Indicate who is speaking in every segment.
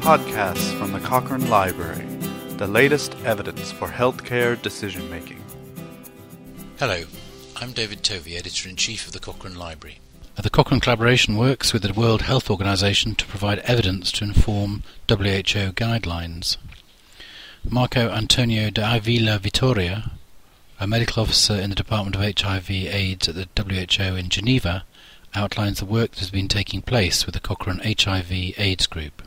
Speaker 1: Podcasts from the Cochrane Library, the latest evidence for healthcare decision-making.
Speaker 2: Hello, I'm David Tovey, Editor-in-Chief of the Cochrane Library. The Cochrane Collaboration works with the World Health Organization to provide evidence to inform WHO guidelines. Marco Antonio de Avila Vitoria, a medical officer in the Department of HIV/AIDS at the WHO in Geneva, outlines the work that has been taking place with the Cochrane HIV/AIDS group.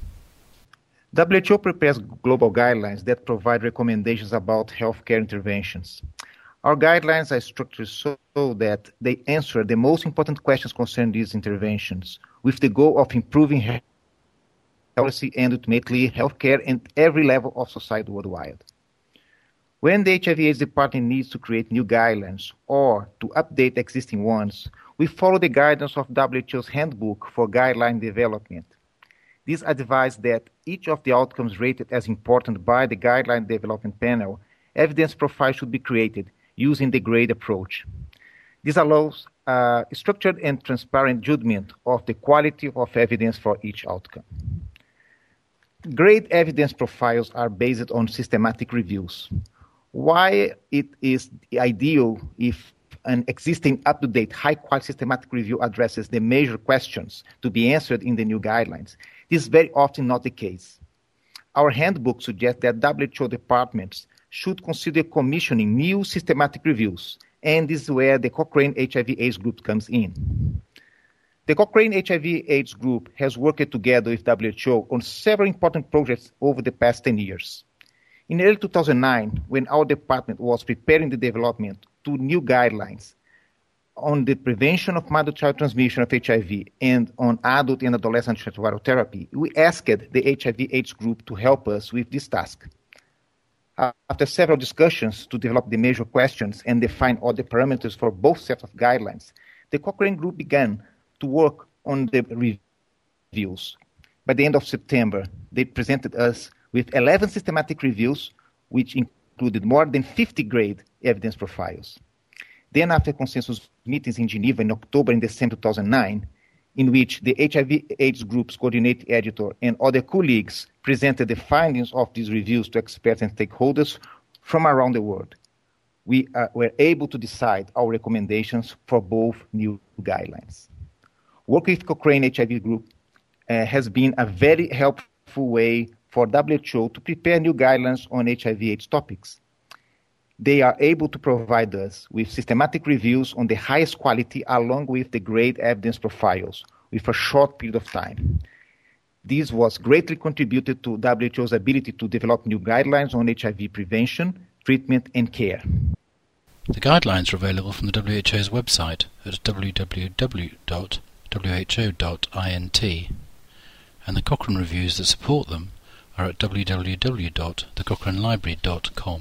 Speaker 3: WHO prepares global guidelines that provide recommendations about healthcare interventions. Our guidelines are structured so that they answer the most important questions concerning these interventions, with the goal of improving health policy and ultimately healthcare at every level of society worldwide. When the HIV/AIDS department needs to create new guidelines or to update existing ones, we follow the guidance of WHO's Handbook for Guideline Development. This advises that each of the outcomes rated as important by the Guideline Development Panel, evidence profile should be created using the GRADE approach. This allows a structured and transparent judgment of the quality of evidence for each outcome. GRADE evidence profiles are based on systematic reviews. Why it is ideal if an existing up-to-date high-quality systematic review addresses the major questions to be answered in the new guidelines. This is very often not the case. Our handbook suggests that WHO departments should consider commissioning new systematic reviews, and this is where the Cochrane HIV/AIDS group comes in. The Cochrane HIV/AIDS group has worked together with WHO on several important projects over the past 10 years. In early 2009, when our department was preparing the development to new guidelines on the prevention of mother-child transmission of HIV and on adult and adolescent antiretroviral therapy, we asked the HIV/AIDS group to help us with this task. After several discussions to develop the major questions and define all the parameters for both sets of guidelines, the Cochrane group began to work on the reviews. By the end of September, they presented us with 11 systematic reviews, which included more than 50 GRADE evidence profiles. Then, after consensus meetings in Geneva in October and December 2009, in which the HIV/AIDS group's coordinating editor and other colleagues presented the findings of these reviews to experts and stakeholders from around the world, we were able to decide our recommendations for both new guidelines. Working with Cochrane HIV group has been a very helpful way for WHO to prepare new guidelines on HIV/AIDS topics. They are able to provide us with systematic reviews on the highest quality along with the GRADE evidence profiles with a short period of time. This was greatly contributed to WHO's ability to develop new guidelines on HIV prevention, treatment, and care.
Speaker 2: The guidelines are available from the WHO's website at www.who.int, and the Cochrane reviews that support them are at www.thecochranelibrary.com.